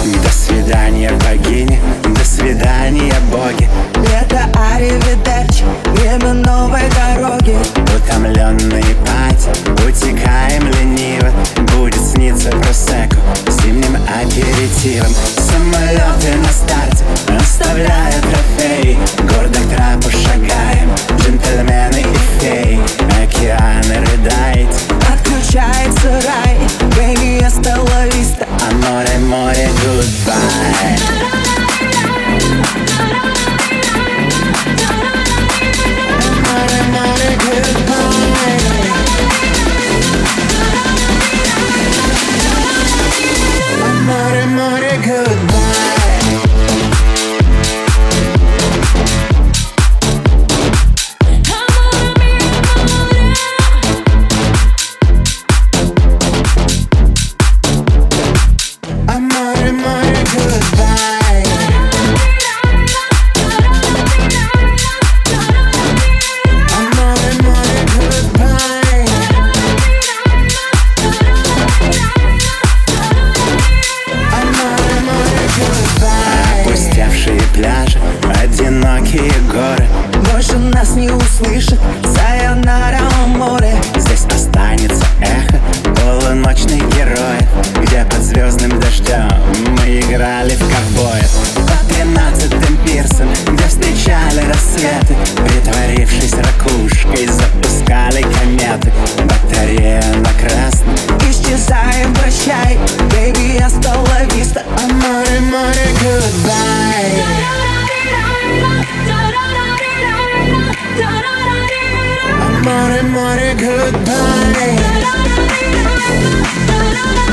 До свидания, богини, до свидания, боги. Лето, аривидерчи, время новой дороги. Утомленные пати, утекаем лениво. Будет сниться просекко зимним аперитивом. Самолеты на старте, оставляя трофеи. Гордо к трапу шагаем, джентльмены и феи. Океаны рыдает, Отключается рай, baby, hasta la vista. Аморе, море, goodbye. Amore, more, goodbye. Amore, more, goodbye. Amore, more, goodbye. Amore, more, goodbye. Amore, more, goodbye. Опустевшие пляжи, одинокие горы. Больше нас не услышит, сайонара, море. Здесь останется эхо полуночных героев, где под звездным дождем мы играли в ковбоев. По 13-м пирсам, где встречали рассветы, притворившись ракушкой, запускали кометы. Батарея на красном, Исчезаем, прощай, baby, hasta la vista. Amore, more, goodbye. Amore, more, goodbye.